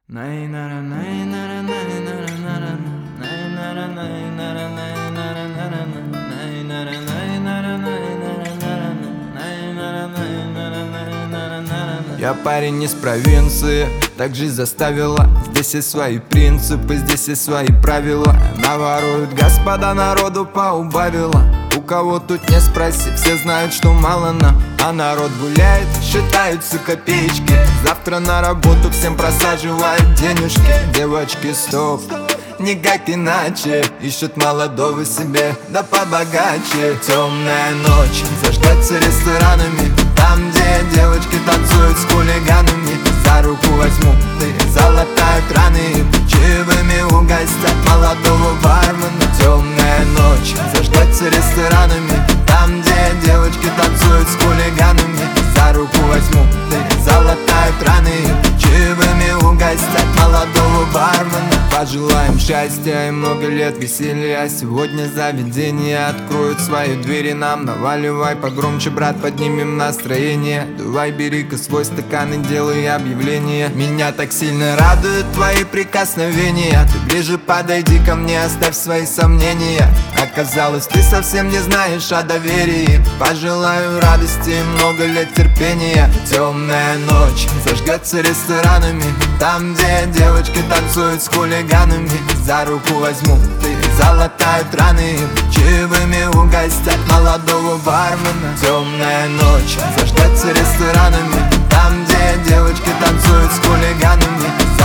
Я парень из провинции, так жизнь заставила. Здесь есть свои принципы, здесь есть свои правила. Наворуют господа, народу поубавила. У кого тут не спроси, все знают, что мало нам. А народ гуляет, считаются копеечки. Завтра на работу всем просаживают денежки. Девочки, стоп, никак иначе. Ищут молодого себе, да побогаче. Темная ночь зажгется ресторанами, там, где девочки танцуют с хулиганами. За руку возьму, ты залатают раны, чаевыми угостят молодого бармена. Темная ночь зажгется ресторанами, там, где девочки танцуют с хулиганами. За руку возьму, ты залатают раны, чаевыми угостят молодого бармена. Пожелаем счастья и много лет веселья. Сегодня заведения откроют свои двери нам. Наваливай погромче, брат, поднимем настроение. Давай, бери-ка свой стакан и делай объявление. Меня так сильно радуют твои прикосновения. Ты ближе подойди ко мне, оставь свои сомнения. Оказалось, ты совсем не знаешь о доверии. Пожелаю радости и много лет терпения. Темная ночь зажгется ресторанами, там, где девочки танцуют с хулиганами. За руку возьму, ты залатают раны, чаевыми угостят молодого бармена. Темная ночь зажгется ресторанами, там, где девочки танцуют с хулиганами.